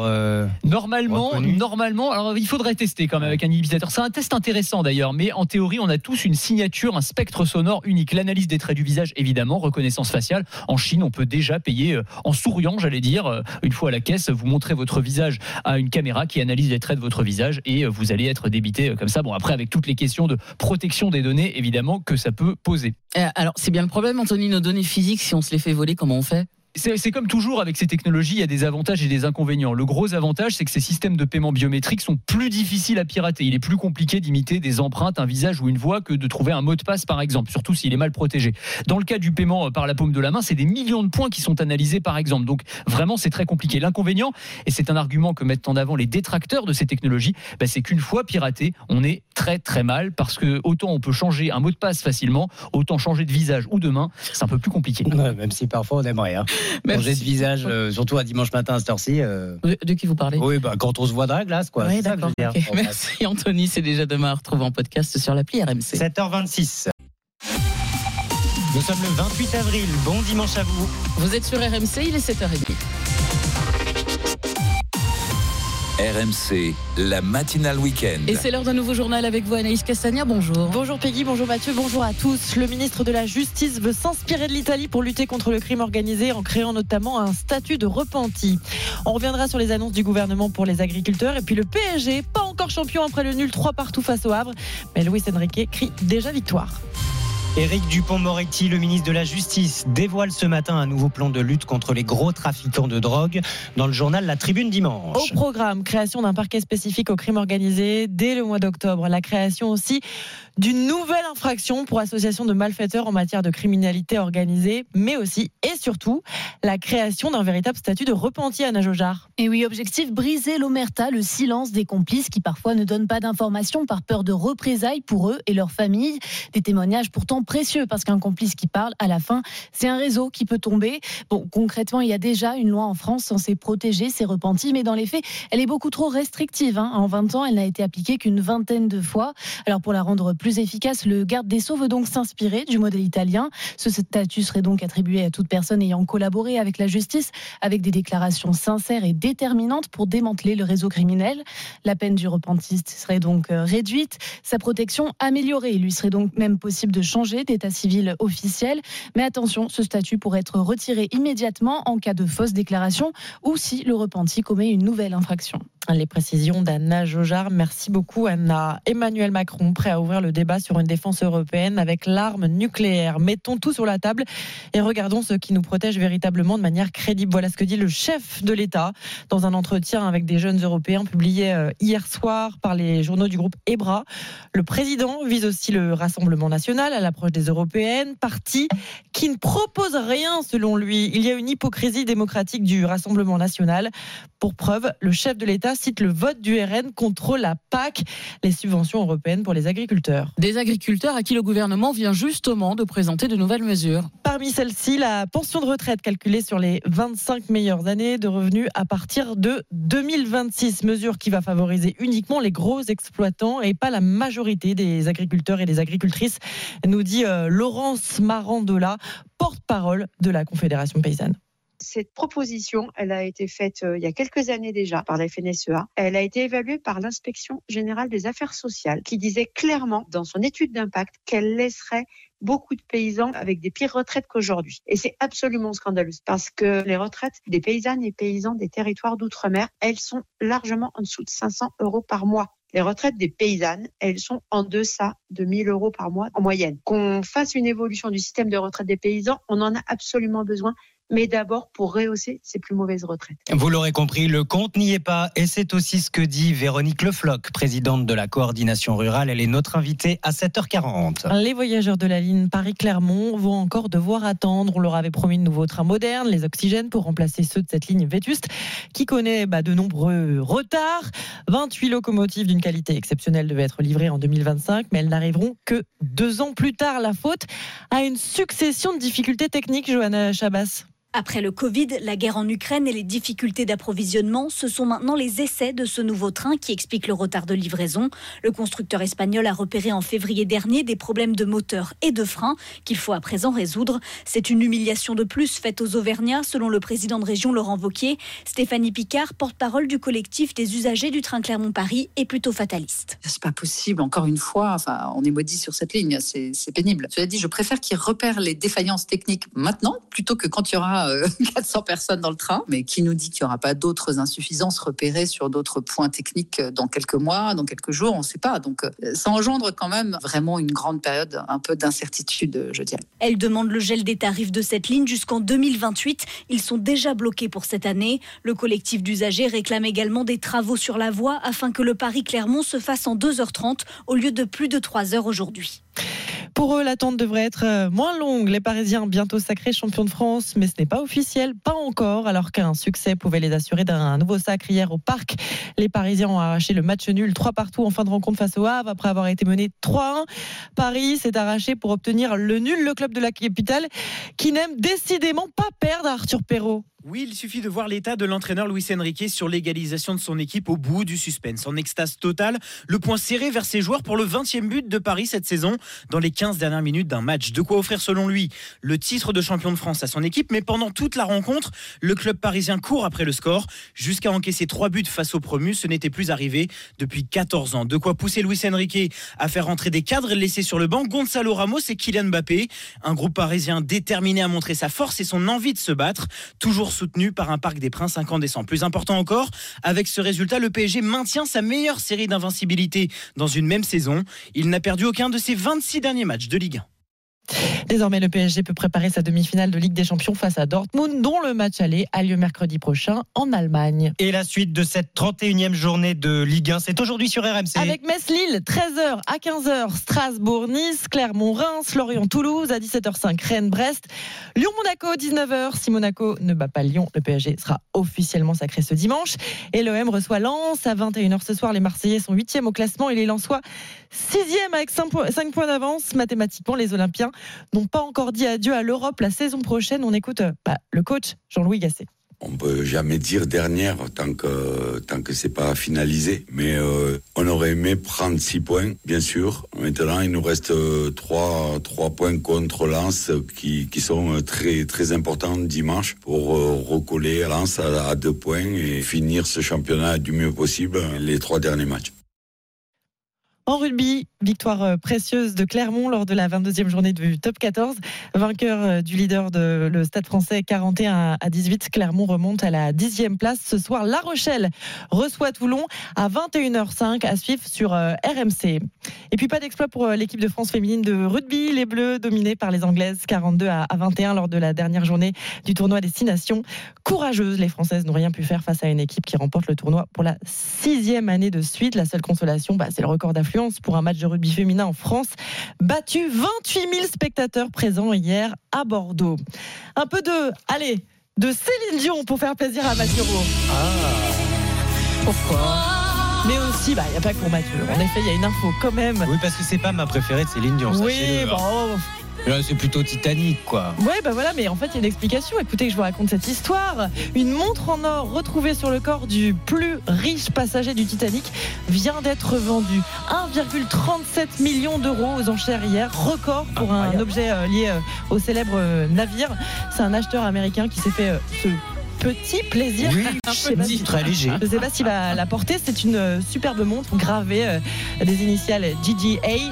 Normalement, alors il faudrait tester quand même avec un imitateur. C'est un test intéressant d'ailleurs, mais en théorie, on a tous une signature, un spectre sonore unique. L'analyse des traits du visage, évidemment, reconnaissance faciale. En Chine, on peut déjà payer en souriant, j'allais dire. Une fois à la caisse, vous montrez votre visage à une caméra qui analyse les traits de votre visage et vous allez être débité comme ça. Bon, après, avec toutes les questions de protection des données, évidemment, que ça peut poser. Alors, c'est bien le problème, Anthony, nos données physiques, si on se les fait voler, comment on fait ? C'est comme toujours avec ces technologies, il y a des avantages et des inconvénients. Le gros avantage, c'est que ces systèmes de paiement biométriques sont plus difficiles à pirater. Il est plus compliqué d'imiter des empreintes, un visage ou une voix que de trouver un mot de passe, par exemple, surtout s'il est mal protégé. Dans le cas du paiement par la paume de la main, c'est des millions de points qui sont analysés, par exemple. Donc vraiment, c'est très compliqué. L'inconvénient, et c'est un argument que mettent en avant les détracteurs de ces technologies, c'est qu'une fois piraté, on est très très mal parce que autant on peut changer un mot de passe facilement, autant changer de visage ou de main, c'est un peu plus compliqué. Ouais, même si parfois on aimerait. Changer de visage, surtout à dimanche matin à cette heure-ci. De qui vous parlez ? Oui, quand on se voit dans la glace, quoi. Oui, d'accord. Okay. Merci Anthony, c'est déjà demain à retrouver en podcast sur l'appli RMC. 7h26. Nous sommes le 28 avril. Bon dimanche à vous. Vous êtes sur RMC, il est 7h30. RMC, la matinale week-end. Et c'est l'heure d'un nouveau journal avec vous, Anaïs Castagna. Bonjour. Bonjour Peggy, bonjour Mathieu, bonjour à tous. Le ministre de la Justice veut s'inspirer de l'Italie pour lutter contre le crime organisé en créant notamment un statut de repenti. On reviendra sur les annonces du gouvernement pour les agriculteurs. Et puis le PSG, pas encore champion après le nul 3-3 face au Havre. Mais Luis Enrique crie déjà victoire. Éric Dupond-Moretti, le ministre de la Justice, dévoile ce matin un nouveau plan de lutte contre les gros trafiquants de drogue dans le journal La Tribune dimanche. Au programme, création d'un parquet spécifique au crime organisé dès le mois d'octobre. La création aussi d'une nouvelle infraction pour association de malfaiteurs en matière de criminalité organisée, mais aussi et surtout la création d'un véritable statut de repenti, Anna Jaujard. Et oui, objectif, briser l'omerta, le silence des complices qui parfois ne donnent pas d'informations par peur de représailles pour eux et leurs familles. Des témoignages pourtant précieux parce qu'un complice qui parle, à la fin, c'est un réseau qui peut tomber. Bon, concrètement, il y a déjà une loi en France censée protéger ces repentis, mais dans les faits, elle est beaucoup trop restrictive. En 20 ans, elle n'a été appliquée qu'une vingtaine de fois. Alors pour la rendre plus efficace, le garde des Sceaux veut donc s'inspirer du modèle italien. Ce statut serait donc attribué à toute personne ayant collaboré avec la justice, avec des déclarations sincères et déterminantes pour démanteler le réseau criminel. La peine du repentiste serait donc réduite, sa protection améliorée. Il lui serait donc même possible de changer d'état civil officiel. Mais attention, ce statut pourrait être retiré immédiatement en cas de fausse déclaration ou si le repenti commet une nouvelle infraction. Les précisions d'Anna Jaujard. Merci beaucoup, Anna. Emmanuel Macron, prêt à ouvrir le débat sur une défense européenne avec l'arme nucléaire. Mettons tout sur la table et regardons ce qui nous protège véritablement de manière crédible. Voilà ce que dit le chef de l'État dans un entretien avec des jeunes Européens publié hier soir par les journaux du groupe EBRA. Le président vise aussi le Rassemblement national à l'approche des européennes, parti qui ne propose rien selon lui. Il y a une hypocrisie démocratique du Rassemblement national. Pour preuve, le chef de l'État cite le vote du RN contre la PAC, les subventions européennes pour les agriculteurs. Des agriculteurs à qui le gouvernement vient justement de présenter de nouvelles mesures. Parmi celles-ci, la pension de retraite calculée sur les 25 meilleures années de revenus à partir de 2026. Mesure qui va favoriser uniquement les gros exploitants et pas la majorité des agriculteurs et des agricultrices, nous dit Laurence Marandola, porte-parole de la Confédération paysanne. Cette proposition, elle a été faite il y a quelques années déjà par la FNSEA. Elle a été évaluée par l'Inspection générale des affaires sociales qui disait clairement dans son étude d'impact qu'elle laisserait beaucoup de paysans avec des pires retraites qu'aujourd'hui. Et c'est absolument scandaleux parce que les retraites des paysannes et paysans des territoires d'outre-mer, elles sont largement en dessous de 500 € par mois. Les retraites des paysannes, elles sont en deçà de 1 000 € par mois en moyenne. Qu'on fasse une évolution du système de retraite des paysans, on en a absolument besoin. Mais d'abord pour rehausser ces plus mauvaises retraites. Vous l'aurez compris, le compte n'y est pas. Et c'est aussi ce que dit Véronique Le Floch, présidente de la coordination rurale. Elle est notre invitée à 7h40. Les voyageurs de la ligne Paris-Clermont vont encore devoir attendre. On leur avait promis de nouveaux trains modernes, les oxygènes, pour remplacer ceux de cette ligne vétuste qui connaît de nombreux retards. 28 locomotives d'une qualité exceptionnelle devaient être livrées en 2025, mais elles n'arriveront que 2 ans plus tard. La faute à une succession de difficultés techniques, Johanna Chabas. Après le Covid, la guerre en Ukraine et les difficultés d'approvisionnement, ce sont maintenant les essais de ce nouveau train qui expliquent le retard de livraison. Le constructeur espagnol a repéré en février dernier des problèmes de moteur et de frein qu'il faut à présent résoudre. C'est une humiliation de plus faite aux Auvergnats, selon le président de région Laurent Wauquiez. Stéphanie Picard, porte-parole du collectif des usagers du train Clermont-Paris, est plutôt fataliste. C'est pas possible, encore une fois, on est maudit sur cette ligne, c'est pénible. Cela dit, je préfère qu'ils repèrent les défaillances techniques maintenant, plutôt que quand il y aura 400 personnes dans le train, mais qui nous dit qu'il n'y aura pas d'autres insuffisances repérées sur d'autres points techniques dans quelques mois, dans quelques jours, on ne sait pas. Donc ça engendre quand même vraiment une grande période, un peu d'incertitude, je dirais. Elle demande le gel des tarifs de cette ligne jusqu'en 2028. Ils sont déjà bloqués pour cette année. Le collectif d'usagers réclame également des travaux sur la voie afin que le Paris-Clermont se fasse en 2h30 au lieu de plus de 3 heures aujourd'hui. Pour eux, l'attente devrait être moins longue. Les Parisiens bientôt sacrés champions de France, mais ce n'est pas officiel, pas encore, alors qu'un succès pouvait les assurer d'un nouveau sacre hier au Parc. Les Parisiens ont arraché le match nul 3-3 en fin de rencontre face au Havre après avoir été mené 3-1. Paris s'est arraché pour obtenir le nul, le club de la capitale qui n'aime décidément pas perdre, Arthur Perrault. Oui, il suffit de voir l'état de l'entraîneur Luis Enrique sur l'égalisation de son équipe au bout du suspense. En extase totale, le point serré vers ses joueurs pour le 20e but de Paris cette saison dans les 15 dernières minutes d'un match. De quoi offrir selon lui le titre de champion de France à son équipe, mais pendant toute la rencontre, le club parisien court après le score jusqu'à encaisser 3 buts face aux promus. Ce n'était plus arrivé depuis 14 ans. De quoi pousser Luis Enrique à faire rentrer des cadres laissés sur le banc, Gonzalo Ramos et Kylian Mbappé. Un groupe parisien déterminé à montrer sa force et son envie de se battre, toujours soutenu par un Parc des Princes incandescent. Plus important encore, avec ce résultat, le PSG maintient sa meilleure série d'invincibilité dans une même saison. Il n'a perdu aucun de ses 26 derniers matchs de Ligue 1. Désormais, le PSG peut préparer sa demi-finale de Ligue des Champions face à Dortmund, dont le match aller a lieu mercredi prochain en Allemagne. Et la suite de cette 31e journée de Ligue 1, c'est aujourd'hui sur RMC. Avec Metz-Lille, 13h à 15h, Strasbourg-Nice, Clermont-Reims, Lorient-Toulouse, à 17h05, Rennes-Brest, Lyon-Monaco, 19h. Si Monaco ne bat pas Lyon, le PSG sera officiellement sacré ce dimanche. Et l'OM reçoit Lens à 21h ce soir. Les Marseillais sont 8e au classement et les Lensois 6e avec 5 points d'avance. Mathématiquement, les Olympiens n'ont pas encore dit adieu à l'Europe la saison prochaine. On écoute le coach Jean-Louis Gasset. On peut jamais dire dernière tant que c'est pas finalisé. Mais on aurait aimé prendre 6 points, bien sûr. Maintenant, il nous reste 3 points contre Lens qui sont très très importants dimanche pour recoller à Lens à 2 points et finir ce championnat du mieux possible les 3 derniers matchs. En rugby, victoire précieuse de Clermont lors de la 22e journée du Top 14. Vainqueur du leader de le Stade Français 41-18. Clermont remonte à la 10e place. Ce soir, La Rochelle reçoit Toulon à 21h05 à suivre sur RMC. Et puis pas d'exploit pour l'équipe de France féminine de rugby. Les Bleus dominés par les Anglaises 42-21 lors de la dernière journée du tournoi Destination. Courageuses, les Françaises n'ont rien pu faire face à une équipe qui remporte le tournoi pour la 6e année de suite. La seule consolation, c'est le record d'affluence pour un match de rugby féminin en France, battu 28 000 spectateurs présents hier à Bordeaux. Un peu de Céline Dion pour faire plaisir à Mathieu Roux. Pourquoi ? Mais aussi, il n'y a pas que pour Mathieu. En effet, il y a une info quand même. Oui, parce que c'est pas ma préférée de Céline Dion. Oui, bon... Là, c'est plutôt Titanic, quoi. Ouais, voilà, mais en fait, il y a une explication. Écoutez, que je vous raconte cette histoire. Une montre en or retrouvée sur le corps du plus riche passager du Titanic vient d'être vendue 1,37 million d'euros aux enchères hier. Record pour un objet lié au célèbre navire. C'est un acheteur américain qui s'est fait ce petit plaisir. Oui, très léger. Je ne sais pas s'il va la porter. C'est une superbe montre gravée des initiales GGA.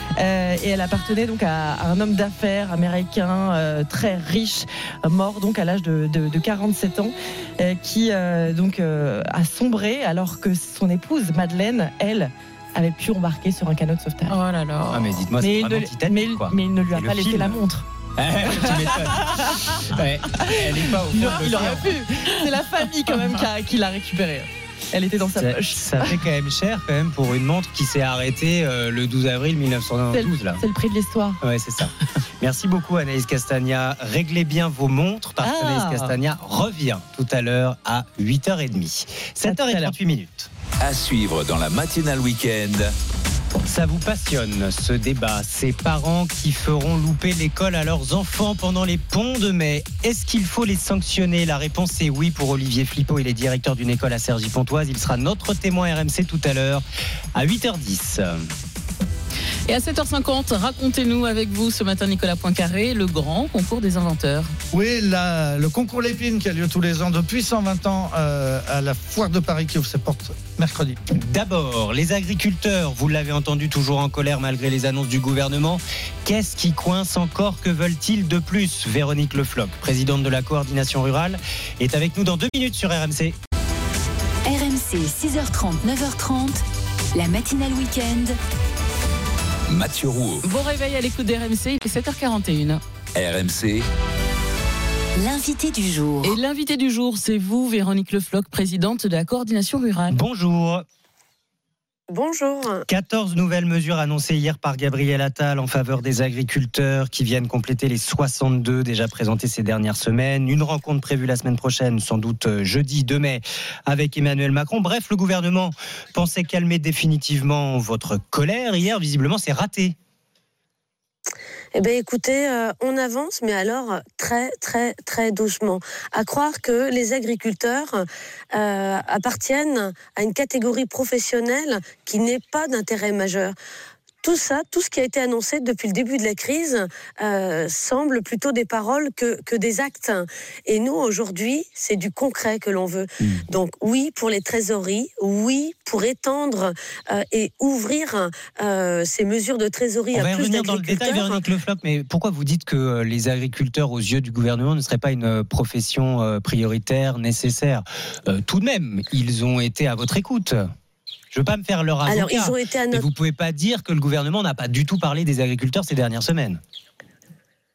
Et elle appartenait donc à un homme d'affaires américain très riche, mort donc à l'âge de 47 ans, qui a sombré alors que son épouse Madeleine, elle, avait pu embarquer sur un canot de sauvetage. Oh là là. Ah mais dites-moi, c'est vraiment Titanic, quoi. Mais il ne lui a pas laissé la montre. Tu m'étonnes. Ouais, elle n'est pas au fond il aurait pu. C'est la famille quand même qui l'a récupérée. Elle était dans sa poche. Ça fait quand même cher quand même pour une montre qui s'est arrêtée le 12 avril 1992. C'est le prix de l'histoire. Ouais, c'est ça. Merci beaucoup Anaïs Castagna. Réglez bien vos montres parce qu'Anaïs Castagna revient tout à l'heure à 8h30. 7h38. À suivre dans la matinale week-end. Ça vous passionne ce débat, ces parents qui feront louper l'école à leurs enfants pendant les ponts de mai. Est-ce qu'il faut les sanctionner ? La réponse est oui pour Olivier Flippo, il est directeur d'une école à Cergy-Pontoise. Il sera notre témoin RMC tout à l'heure à 8h10. Et à 7h50, racontez-nous avec vous ce matin Nicolas Poincaré, le grand concours des inventeurs. Oui, le concours Lépine qui a lieu tous les ans depuis 120 ans à la Foire de Paris qui ouvre ses portes mercredi. D'abord, les agriculteurs, vous l'avez entendu, toujours en colère malgré les annonces du gouvernement. Qu'est-ce qui coince encore ? Que veulent-ils de plus ? Véronique Le Floch, présidente de la coordination rurale, est avec nous dans 2 minutes sur RMC. RMC, 6h30, 9h30, la matinale week-end. Mathieu Rouault. Bon réveil à l'écoute d'RMC, il est 7h41. RMC. L'invité du jour. Et l'invité du jour, c'est vous, Véronique Le Floch, présidente de la coordination rurale. Bonjour. Bonjour. 14 nouvelles mesures annoncées hier par Gabriel Attal en faveur des agriculteurs qui viennent compléter les 62 déjà présentés ces dernières semaines. Une rencontre prévue la semaine prochaine, sans doute jeudi 2 mai, avec Emmanuel Macron. Bref, le gouvernement pensait calmer définitivement votre colère. Hier, visiblement, c'est raté. Eh bien, écoutez, on avance, mais alors très, très, très doucement. À croire que les agriculteurs appartiennent à une catégorie professionnelle qui n'est pas d'intérêt majeur. Tout ça, tout ce qui a été annoncé depuis le début de la crise semble plutôt des paroles que des actes. Et nous, aujourd'hui, c'est du concret que l'on veut. Donc oui, pour les trésoreries, oui, pour étendre et ouvrir ces mesures de trésorerie à plus d'agriculteurs. On va revenir dans le détail, Véronique Le Floch, mais pourquoi vous dites que les agriculteurs, aux yeux du gouvernement, ne seraient pas une profession prioritaire, nécessaire ? Tout de même, ils ont été à votre écoute. Je ne veux pas me faire leur avocat, alors, ils ont été mais vous ne pouvez pas dire que le gouvernement n'a pas du tout parlé des agriculteurs ces dernières semaines.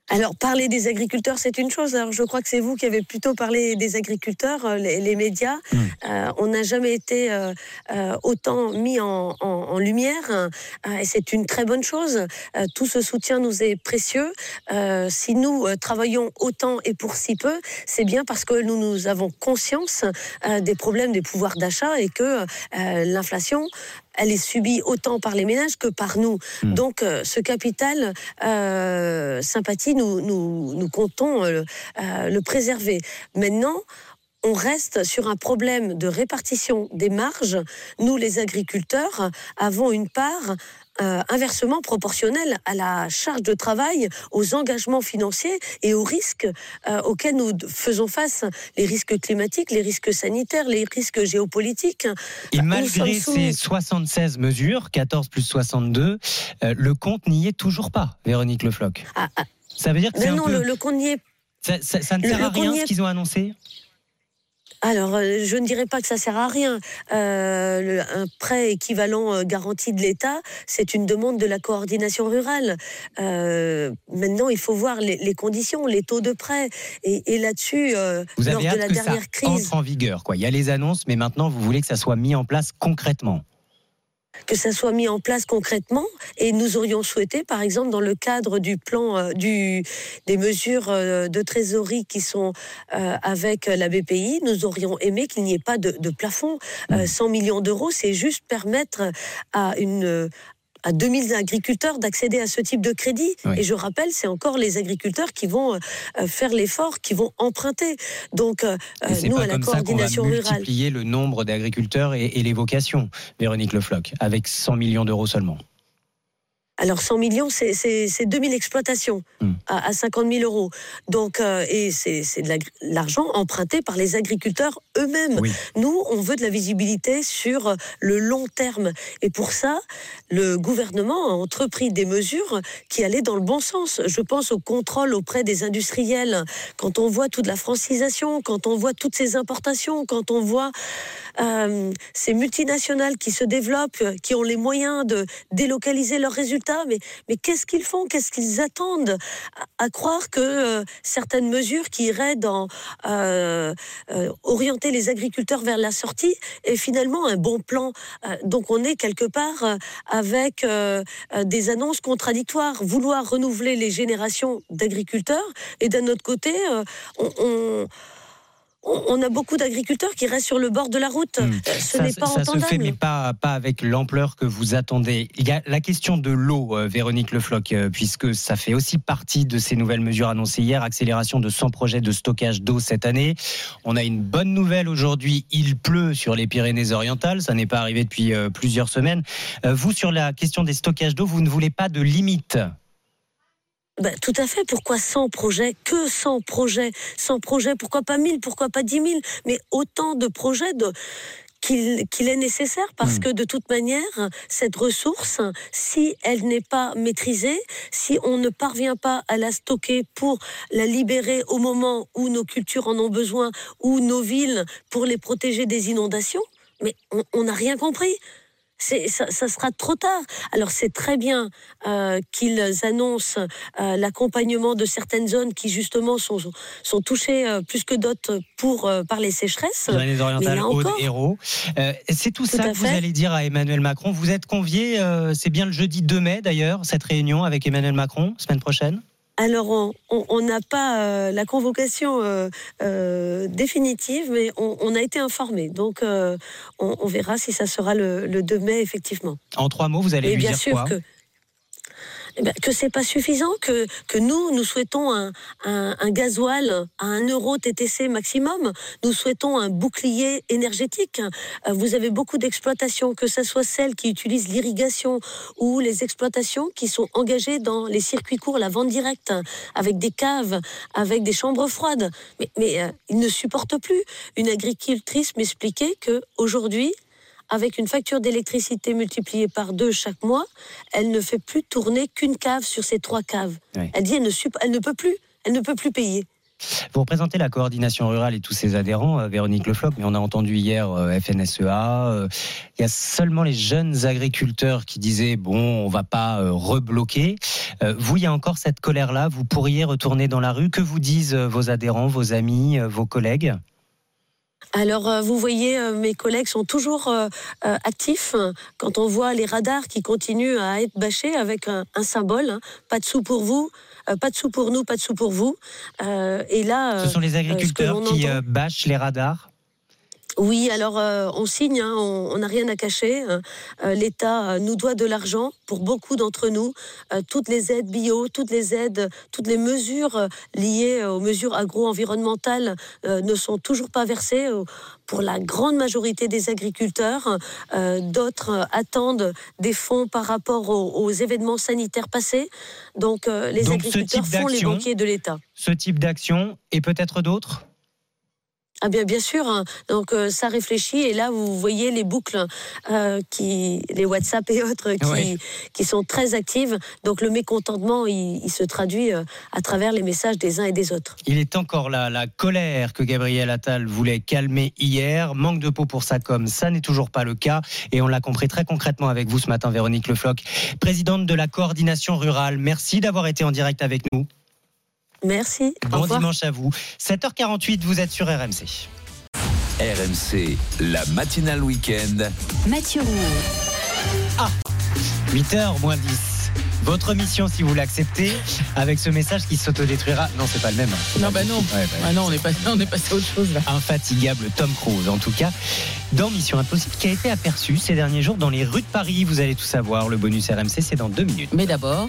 Alors, parler des agriculteurs, c'est une chose. Alors, je crois que c'est vous qui avez plutôt parlé des agriculteurs, les médias. On n'a jamais été autant mis en lumière, et c'est une très bonne chose. Tout ce soutien nous est précieux. Si nous travaillons autant et pour si peu, c'est bien parce que nous avons conscience des problèmes des pouvoirs d'achat et que l'inflation, elle est subie autant par les ménages que par nous. Donc, ce capital sympathie, nous comptons le préserver. Maintenant, on reste sur un problème de répartition des marges. Nous, les agriculteurs, avons une part inversement proportionnelle à la charge de travail, aux engagements financiers et aux risques auxquels nous faisons face, les risques climatiques, les risques sanitaires, les risques géopolitiques. Et malgré ces 76 mesures, 14 plus 62, le compte n'y est toujours pas, Véronique Le Floch. Ça veut dire que le compte n'y est... Ça ne sert à rien ce qu'ils ont annoncé ? Alors, je ne dirais pas que ça sert à rien. Un prêt équivalent garanti de l'État, c'est une demande de la coordination rurale. Maintenant, il faut voir les conditions, les taux de prêt. Et là-dessus, vous lors avez de la hâte que dernière ça crise... entre en vigueur, quoi. Il y a les annonces, mais maintenant, vous voulez que ça soit mis en place concrètement. Que ça soit mis en place concrètement, et nous aurions souhaité, par exemple, dans le cadre du plan des mesures de trésorerie qui sont avec la BPI, nous aurions aimé qu'il n'y ait pas de plafond. 100 millions d'euros, c'est juste permettre à 2000 agriculteurs d'accéder à ce type de crédit. Oui. Et je rappelle, c'est encore les agriculteurs qui vont faire l'effort, qui vont emprunter. Donc, nous, à la coordination rurale... C'est pas comme ça qu'on va multiplier le nombre d'agriculteurs et les vocations, Véronique Le Floch, avec 100 millions d'euros seulement. Alors 100 millions, c'est 2000 exploitations à 50 000 euros. Donc, et c'est de l'argent emprunté par les agriculteurs eux-mêmes. Oui. Nous, on veut de la visibilité sur le long terme. Et pour ça, le gouvernement a entrepris des mesures qui allaient dans le bon sens. Je pense au contrôle auprès des industriels. Quand on voit toute la francisation, quand on voit toutes ces importations, quand on voit ces multinationales qui se développent, qui ont les moyens de délocaliser leurs résultats, mais qu'est-ce qu'ils font? Qu'est-ce qu'ils attendent? À croire que certaines mesures qui iraient dans orienter les agriculteurs vers la sortie est finalement un bon plan. Donc on est quelque part avec des annonces contradictoires. Vouloir renouveler les générations d'agriculteurs et d'un autre côté, on a beaucoup d'agriculteurs qui restent sur le bord de la route. Ce n'est pas entendable. Ça se fait, mais pas avec l'ampleur que vous attendez. Il y a la question de l'eau, Véronique Le Floch, puisque ça fait aussi partie de ces nouvelles mesures annoncées hier. Accélération de 100 projets de stockage d'eau cette année. On a une bonne nouvelle aujourd'hui. Il pleut sur les Pyrénées-Orientales. Ça n'est pas arrivé depuis plusieurs semaines. Vous, sur la question des stockages d'eau, vous ne voulez pas de limite? Tout à fait. Pourquoi 100 projets? Que 100 projets? 100 projets, pourquoi pas 1000? Pourquoi pas 10 000? Mais autant de projets qu'il est nécessaire, parce que de toute manière, cette ressource, si elle n'est pas maîtrisée, si on ne parvient pas à la stocker pour la libérer au moment où nos cultures en ont besoin, ou nos villes pour les protéger des inondations, mais on n'a rien compris. Ça sera trop tard. Alors c'est très bien qu'ils annoncent l'accompagnement de certaines zones qui justement sont touchées plus que d'autres par les sécheresses. Pyrénées-Orientales, Aude, Hérault. C'est tout ça que vous allez dire à Emmanuel Macron. Vous êtes convié, c'est bien le jeudi 2 mai d'ailleurs, cette réunion avec Emmanuel Macron, semaine prochaine? Alors, on n'a pas la convocation définitive, mais on a été informé. Donc, on verra si ça sera le 2 mai, effectivement. En 3 mots, vous allez lui dire quoi? Que c'est pas suffisant, que nous souhaitons un gasoil à 1 euro TTC maximum. Nous souhaitons un bouclier énergétique. Vous avez beaucoup d'exploitations, que ce soit celles qui utilisent l'irrigation ou les exploitations qui sont engagées dans les circuits courts, la vente directe, avec des caves, avec des chambres froides. Mais ils ne supportent plus. Une agricultrice m'expliquait qu'aujourd'hui, avec une facture d'électricité multipliée par 2 chaque mois, elle ne fait plus tourner qu'une cave sur ces 3 caves. Oui. Elle dit elle ne peut plus payer. Vous représentez la coordination rurale et tous ses adhérents, Véronique Le Floch, mais on a entendu hier FNSEA. Il y a seulement les jeunes agriculteurs qui disaient bon, on va pas rebloquer. Vous, il y a encore cette colère-là. Vous pourriez retourner dans la rue. Que vous disent vos adhérents, vos amis, vos collègues ? Alors, vous voyez, mes collègues sont toujours actifs. Quand on voit les radars qui continuent à être bâchés avec un symbole, hein, pas de sous pour vous, pas de sous pour nous, pas de sous pour vous. Et là, ce sont les agriculteurs qui bâchent les radars ? Oui, alors on signe, hein, on n'a rien à cacher. L'État nous doit de l'argent pour beaucoup d'entre nous. Toutes les aides bio, toutes les mesures liées aux mesures agro-environnementales ne sont toujours pas versées pour la grande majorité des agriculteurs. D'autres attendent des fonds par rapport aux événements sanitaires passés. Donc les agriculteurs font les banquiers de l'État. Ce type d'action et peut-être d'autres ? Ah bien sûr, hein. Donc ça réfléchit et là vous voyez les boucles les WhatsApp et autres qui sont très actives. Donc le mécontentement il se traduit à travers les messages des uns et des autres. Il est encore là, la colère que Gabriel Attal voulait calmer hier. Manque de peau pour sa com, ça n'est toujours pas le cas et on l'a compris très concrètement avec vous ce matin, Véronique Le Floch, présidente de la coordination rurale. Merci d'avoir été en direct avec nous. Merci. Bon dimanche à vous. 7h48, vous êtes sur RMC. RMC, la matinale week-end. Mathieu Rouault. 8h moins 10. Votre mission, si vous l'acceptez, avec ce message qui s'autodétruira. Non, c'est pas le même. Non, non, on est passé à autre chose là. Infatigable Tom Cruise, en tout cas, dans Mission Impossible, qui a été aperçu ces derniers jours dans les rues de Paris. Vous allez tout savoir. Le bonus RMC, c'est dans 2 minutes. Mais d'abord,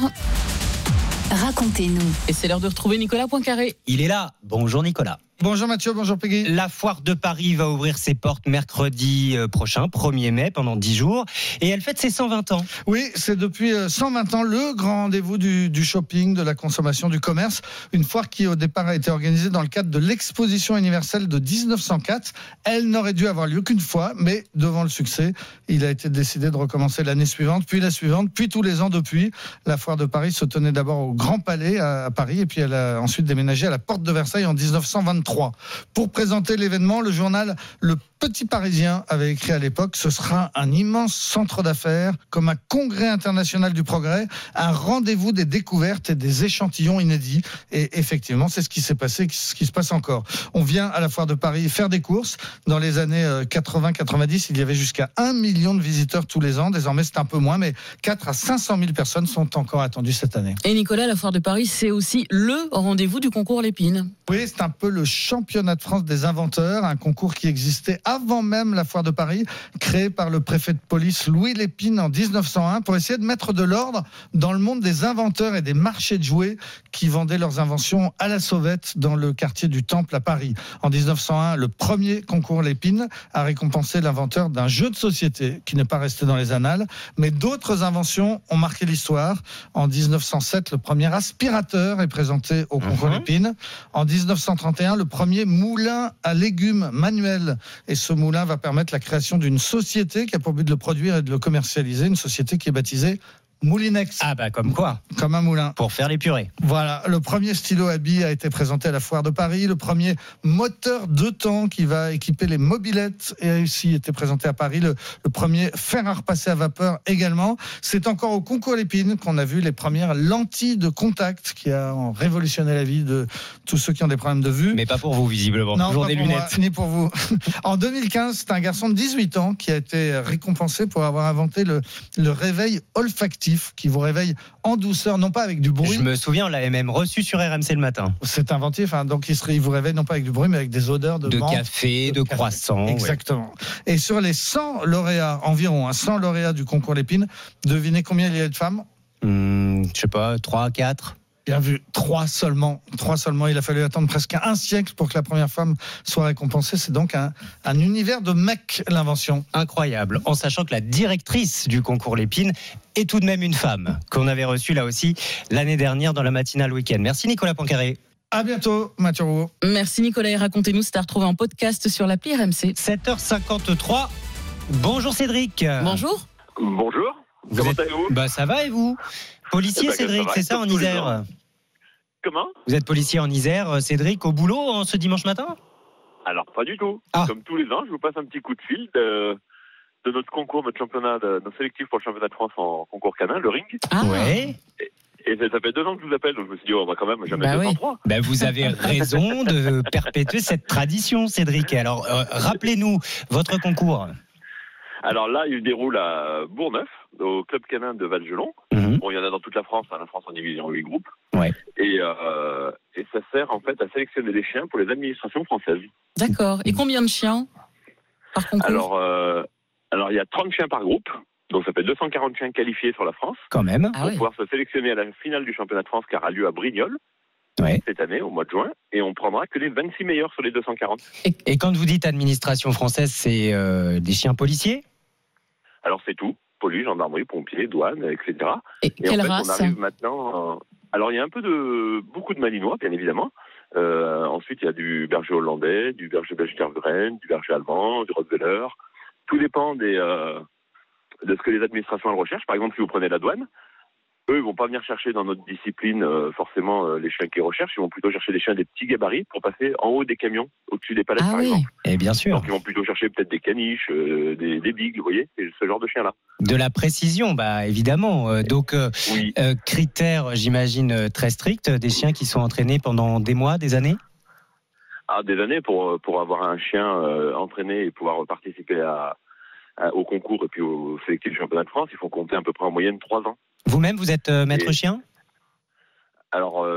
racontez-nous. Et c'est l'heure de retrouver Nicolas Poincaré. Il est là. Bonjour Nicolas. Bonjour Mathieu, bonjour Peggy. La foire de Paris va ouvrir ses portes mercredi prochain, 1er mai, pendant 10 jours. Et elle fête ses 120 ans. Oui, c'est depuis 120 ans le grand rendez-vous du shopping, de la consommation, du commerce. Une foire qui au départ a été organisée dans le cadre de l'exposition universelle de 1904. Elle n'aurait dû avoir lieu qu'une fois, mais devant le succès, il a été décidé de recommencer l'année suivante, puis la suivante, puis tous les ans depuis. La foire de Paris se tenait d'abord au Grand Palais à Paris, et puis elle a ensuite déménagé à la Porte de Versailles en 1923. Pour présenter l'événement, le journal Le Petit Parisien avait écrit à l'époque: ce sera un immense centre d'affaires, comme un congrès international du progrès, un rendez-vous des découvertes et des échantillons inédits. Et effectivement, c'est ce qui s'est passé, ce qui se passe encore. On vient à la foire de Paris faire des courses. Dans les années 80-90, il y avait jusqu'à 1 million de visiteurs tous les ans. Désormais, c'est un peu moins, mais 4 à 500 000 personnes sont encore attendues cette année. Et Nicolas, la foire de Paris, c'est aussi le rendez-vous du concours Lépine. Oui, c'est un peu le championnat de France des inventeurs, un concours qui existait avant même la foire de Paris, créé par le préfet de police Louis Lépine en 1901 pour essayer de mettre de l'ordre dans le monde des inventeurs et des marchés de jouets qui vendaient leurs inventions à la sauvette dans le quartier du Temple à Paris. En 1901, le premier concours Lépine a récompensé l'inventeur d'un jeu de société qui n'est pas resté dans les annales, mais d'autres inventions ont marqué l'histoire. En 1907, le premier aspirateur est présenté au concours Lépine. En 1931, le premier moulin à légumes manuel. Et ce moulin va permettre la création d'une société qui a pour but de le produire et de le commercialiser, une société qui est baptisée Moulinex. Ah bah comme quoi. Comme un moulin. Pour faire les purées. Voilà, le premier stylo à billes a été présenté à la foire de Paris. Le premier moteur 2 temps qui va équiper les mobylettes a aussi été présenté à Paris. Le premier fer à repasser à vapeur également. C'est encore au concours Lépine qu'on a vu les premières lentilles de contact qui ont révolutionné la vie de tous ceux qui ont des problèmes de vue. Mais pas pour vous visiblement, non, toujours des lunettes. Moi, ni pour vous. En 2015, c'est un garçon de 18 ans qui a été récompensé pour avoir inventé le réveil olfactif qui vous réveille en douceur, non pas avec du bruit. Je me souviens, on l'avait même reçu sur RMC le matin. C'est inventif, hein, donc il vous réveille non pas avec du bruit, mais avec des odeurs de menthe, café, de croissant. Exactement. Ouais. Et sur les 100 lauréats, environ 100 lauréats du concours Lépine, devinez combien il y a de femmes ? Je sais pas, 3, 4 ? Bien vu, 3 seulement. Il a fallu attendre presque un siècle pour que la première femme soit récompensée. C'est donc un univers de mecs, l'invention. Incroyable. En sachant que la directrice du concours Lépine est tout de même une femme, qu'on avait reçue là aussi l'année dernière dans la matinale week-end. Merci Nicolas Poincaré. À bientôt, Mathieu Rouault. Merci Nicolas et racontez-nous, c'est à retrouver en podcast sur l'appli RMC. 7h53. Bonjour Cédric. Bonjour. Bonjour. Comment allez-vous ? Ça va et vous ? Policier Cédric, c'est ça en Isère ? Comment ? Vous êtes policier en Isère, Cédric, au boulot ce dimanche matin ? Alors, pas du tout. Comme tous les ans, je vous passe un petit coup de fil de notre concours, notre sélectif pour le championnat de France en concours canin, le ring. Ouais. Et ça fait 2 ans que je vous appelle, donc je me suis dit, on va quand même jamais 203. Oui. Vous avez raison de perpétuer cette tradition, Cédric. Alors, rappelez-nous votre concours. Alors là, il se déroule à Bourgneuf, au club canin de Valgelon. Bon, il y en a dans toute la France. La France en divise en 8 groupes. Ouais. Et ça sert en fait à sélectionner des chiens pour les administrations françaises. D'accord. Et combien de chiens par concours ? Alors, il y a 30 chiens par groupe. Donc ça fait 240 chiens qualifiés sur la France. Quand même. Pour pouvoir se sélectionner à la finale du championnat de France qui aura lieu à Brignoles cette année, au mois de juin. Et on prendra que les 26 meilleurs sur les 240. Et quand vous dites administration française, c'est des chiens policiers ? Alors c'est tout. Police, gendarmerie, pompiers, douane, etc. Et quelle race ? On arrive maintenant... Alors il y a beaucoup de malinois, bien évidemment. Ensuite, il y a du berger hollandais, du berger belge Tervuren, du berger allemand, du rottweiler. Tout dépend de ce que les administrations elles recherchent. Par exemple, si vous prenez la douane, eux, ils vont pas venir chercher dans notre discipline forcément les chiens qu'ils recherchent. Ils vont plutôt chercher des chiens des petits gabarits pour passer en haut des camions, au-dessus des palettes, par exemple. Et bien sûr. Donc, ils vont plutôt chercher peut-être des caniches, des bigs, vous voyez, c'est ce genre de chiens-là. De la précision, évidemment. Donc, critères, j'imagine, très stricts, des chiens qui sont entraînés pendant des mois, des années ? Des années pour avoir un chien entraîné et pouvoir participer au concours et puis au sélectif du championnat de France, il faut compter à peu près en moyenne 3 ans. Vous-même, vous êtes maître chien ? Alors,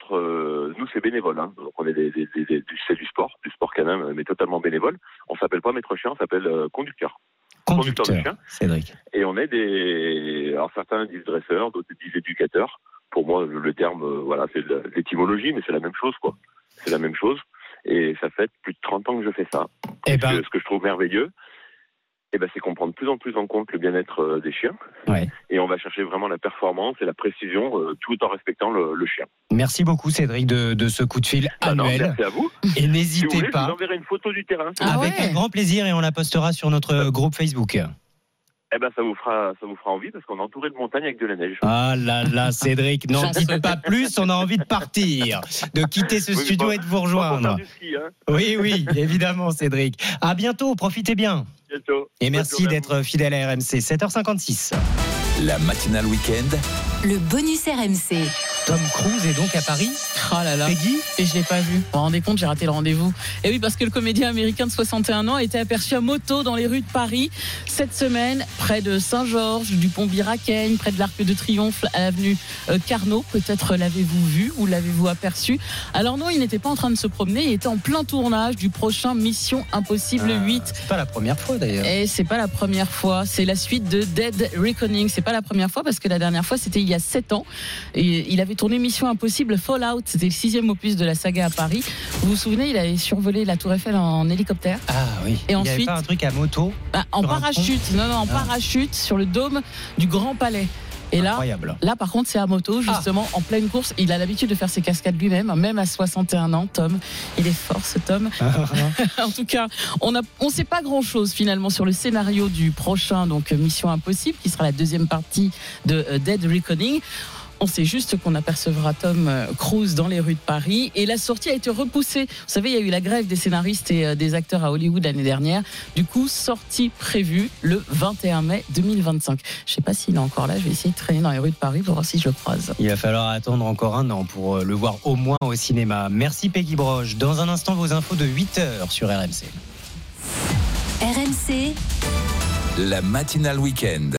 nous, c'est bénévole. Donc, on est c'est du sport canin, mais totalement bénévole. On s'appelle pas maître chien, on s'appelle conducteur. Conducteur de chien. Cédric. Et on est alors certains disent dresseurs, d'autres disent éducateurs. Pour moi, le terme, c'est l'étymologie, mais c'est la même chose, quoi. C'est la même chose. Et ça fait plus de 30 ans que je fais ça. Ce que je trouve merveilleux, c'est qu'on prend de plus en plus en compte le bien-être des chiens. Ouais. Et on va chercher vraiment la performance et la précision tout en respectant le chien. Merci beaucoup, Cédric, de ce coup de fil annuel. Merci à vous. Et n'hésitez si vous voulez, pas. Je vous enverrai une photo du terrain. Avec un grand plaisir, et on la postera sur notre groupe Facebook. Ça vous fera envie parce qu'on est entouré de montagnes avec de la neige. Ah là là, Cédric, n'en dites pas plus, on a envie de partir, de quitter ce studio et de vous rejoindre. Du ski, Oui, évidemment, Cédric. À bientôt, profitez bien. Bientôt. Et merci d'être fidèle à RMC. 7h56. La matinale week-end. Le bonus RMC. Tom Cruise est donc à Paris. Oh là là. Peggy ? Et je l'ai pas vu. Vous vous rendez compte, j'ai raté le rendez-vous. Et oui, parce que le comédien américain de 61 ans a été aperçu à moto dans les rues de Paris cette semaine, près de Saint-Georges, du pont Biraken, près de l'Arc de Triomphe, à l'avenue Carnot. Peut-être l'avez-vous vu ou l'avez-vous aperçu. Alors non, il n'était pas en train de se promener, il était en plein tournage du prochain Mission Impossible 8. C'est pas la première fois d'ailleurs. Et c'est pas la première fois, c'est la suite de Dead Reckoning. C'est pas la première fois parce que la dernière fois c'était il y a 7 ans. Et il avait tourné Mission Impossible Fallout, c'était le 6e opus de la saga à Paris. Vous vous souvenez, il avait survolé la Tour Eiffel en hélicoptère. Ah oui. Et il ensuite, y avait pas un truc à moto en parachute. En parachute sur le dôme du Grand Palais. Et là, par contre, c'est à moto, justement, en pleine course. Il a l'habitude de faire ses cascades lui-même, même à 61 ans, Tom. Il est fort, ce Tom. En tout cas, on sait pas grand-chose, finalement, sur le scénario du prochain, donc Mission Impossible, qui sera la deuxième partie de Dead Reckoning. On sait juste qu'on apercevra Tom Cruise dans les rues de Paris. Et la sortie a été repoussée. Vous savez, il y a eu la grève des scénaristes et des acteurs à Hollywood l'année dernière. Du coup, sortie prévue le 21 mai 2025. Je ne sais pas s'il est encore là. Je vais essayer de traîner dans les rues de Paris pour voir si je le croise. Il va falloir attendre encore 1 an pour le voir au moins au cinéma. Merci Peggy Broche. Dans un instant, vos infos de 8h sur RMC. RMC. La matinale week-end.